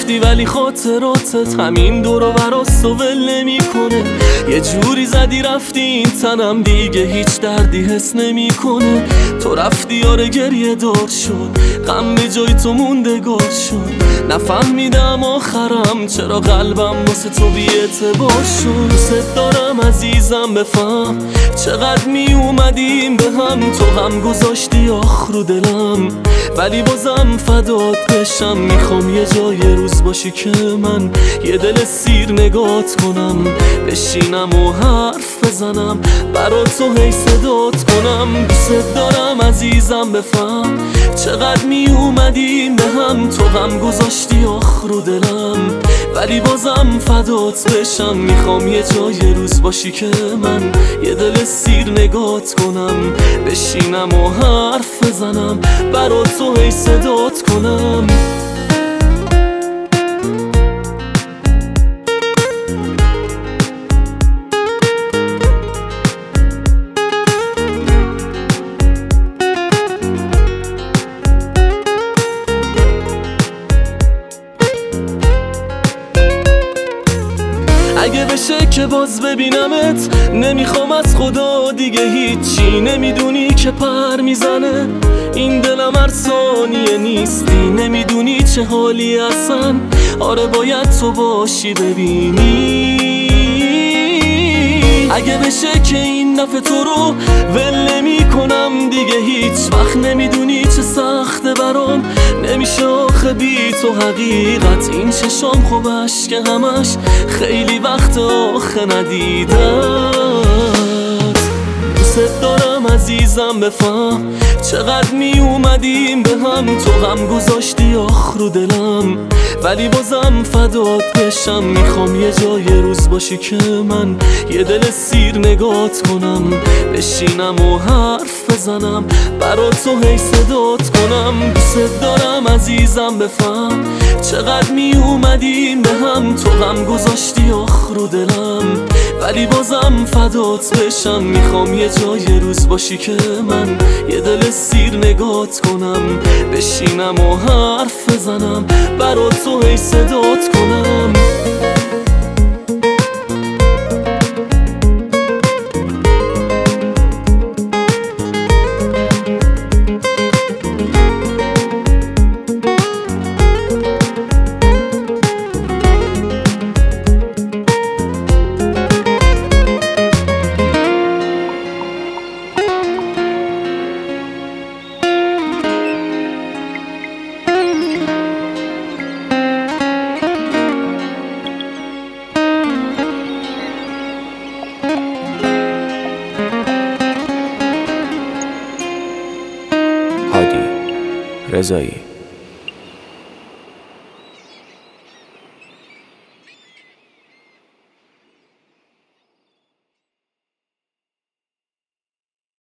رفتی ولی خاطراتت همین دور و براست و ول نمیکنه. یه جوری زدی رفتی این تنم دیگه هیچ دردی حس نمیکنه. تو رفتی یاره گریه دار شد، غم به جای تو موندگار شد. نفهمیدم آخرم چرا قلبم واسه تو بی اعتبار شد. دوست دارم عزیزم بفهم چقدر می اومدیم به هم، تو هم گذاشتی آخ رو دلم ولی بازم فدات بشم. میخوام یه جای روز باشی که من یه دل سیر نگات کنم، بشینم و حرف بزنم برا تو هی صدات کنم. دوست دارم عزیزم بفهم چقدر می اومدیم به هم، تو هم گذاشتی آخ رو دلم ولی بازم فدات بشم. میخوام یه جای روز باشی که من یه دل سیر نگات کنم، بشینم و حرف بزنم برا تو هی صدات کنم. اگه بشه که باز ببینمت نمیخوام از خدا دیگه هیچی. نمیدونی که پر میزنه این دلم هر ثانیه نیستی، نمیدونی چه حالی اصلا. آره باید تو باشی ببینی. اگه بشه که این دفعه تو رو ول نمی کنم دیگه هیچ وقت. نمیدونی چه سخته برام نمیشه آخه بی تو حقیقت. این چشام خوب اشک همش خیلی وقت آخه ندیدت. دوست دارم عزیزم بفهم چقدر می اومدیم به هم، تو هم گذاشتی آخ رو دلم ولی بازم فدات بشم. میخوام یه جای روز باشی که من یه دل سیر نگات کنم، بشینم و حرف بزنم برا تو هی صدات کنم. دوست دارم عزیزم بفهم چقدر می اومدیم به هم، تو هم گذاشتی آخ رو دلم ولی بازم فدات بشم. میخوام یه جای روز باشی که من یه دل سیر نگات کنم، بشینم و حرف بزنم برا تو هی صدات کنم. هادی رضایی.